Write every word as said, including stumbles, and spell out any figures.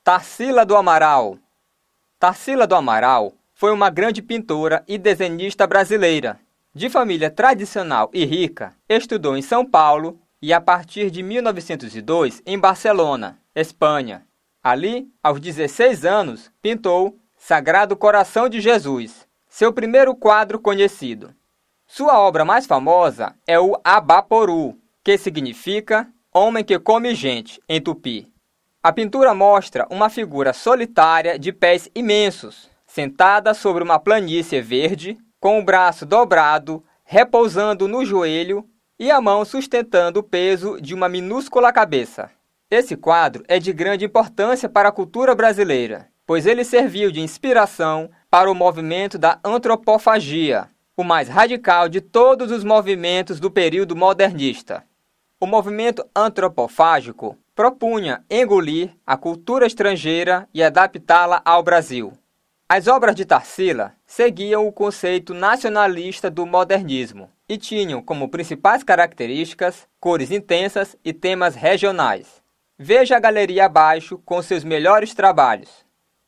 Tarsila do Amaral. Tarsila do Amaral foi uma grande pintora e desenhista brasileira. De família tradicional e rica, estudou em São Paulo e a partir de mil novecentos e dois em Barcelona, Espanha. Ali, aos dezesseis anos, pintou Sagrado Coração de Jesus, seu primeiro quadro conhecido. Sua obra mais famosa é o Abaporu, que significa homem que come gente, em tupi. A pintura mostra uma figura solitária de pés imensos, sentada sobre uma planície verde, com o braço dobrado, repousando no joelho e a mão sustentando o peso de uma minúscula cabeça. Esse quadro é de grande importância para a cultura brasileira, pois ele serviu de inspiração para o movimento da antropofagia, o mais radical de todos os movimentos do período modernista. O movimento antropofágico propunha engolir a cultura estrangeira e adaptá-la ao Brasil. As obras de Tarsila seguiam o conceito nacionalista do modernismo e tinham como principais características cores intensas e temas regionais. Veja a galeria abaixo com seus melhores trabalhos.